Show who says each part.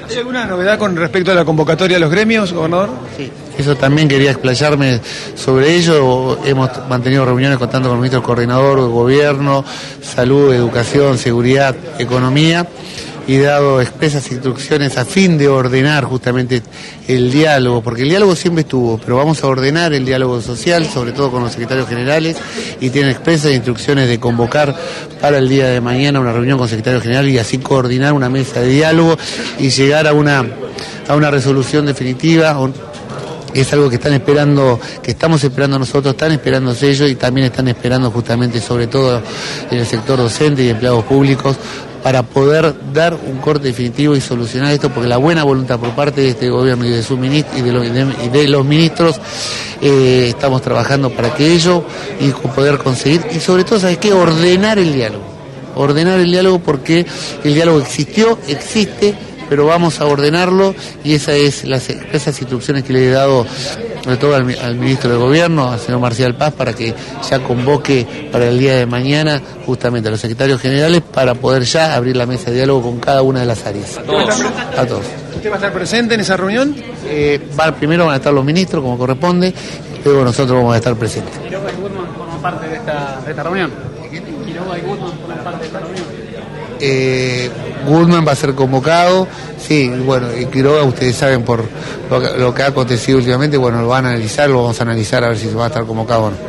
Speaker 1: ¿Hay alguna novedad con respecto a la convocatoria a los gremios, gobernador?
Speaker 2: Sí, eso también quería explayarme sobre ello. Hemos mantenido reuniones tanto con el ministro coordinador de Gobierno, Salud, Educación, Seguridad, Economía, y dado expresas instrucciones a fin de ordenar justamente el diálogo, porque el diálogo siempre estuvo, pero vamos a ordenar el diálogo social, sobre todo con los secretarios generales, y tienen expresas instrucciones de convocar para el día de mañana una reunión con secretarios generales y así coordinar una mesa de diálogo y llegar a una resolución definitiva. Es algo que están esperando, que estamos esperando nosotros, están esperando ellos y también están esperando justamente, sobre todo en el sector docente y empleados públicos, para poder dar un corte definitivo y solucionar esto, porque la buena voluntad por parte de este gobierno y de su ministro y de los ministros, estamos trabajando para que ello y poder conseguir, y sobre todo, ¿sabes qué? Ordenar el diálogo, porque el diálogo existió, existe, pero vamos a ordenarlo, y esas instrucciones que le he dado sobre todo al ministro de Gobierno, al señor Marcial Paz, para que ya convoque para el día de mañana justamente a los secretarios generales para poder ya abrir la mesa de diálogo con cada una de las áreas. A todos.
Speaker 1: ¿Usted va a estar presente en esa reunión?
Speaker 2: Primero van a estar los ministros como corresponde, luego nosotros vamos a estar presentes.
Speaker 3: ¿Quiroga y Guzmán forman parte de esta reunión? ¿Quiroga y Guzmán forman parte de esta reunión?
Speaker 2: Guzmán va a ser convocado, sí, bueno, y Quiroga, ustedes saben por lo que ha acontecido últimamente, bueno, lo van a analizar, lo vamos a analizar a ver si se va a estar convocado o no.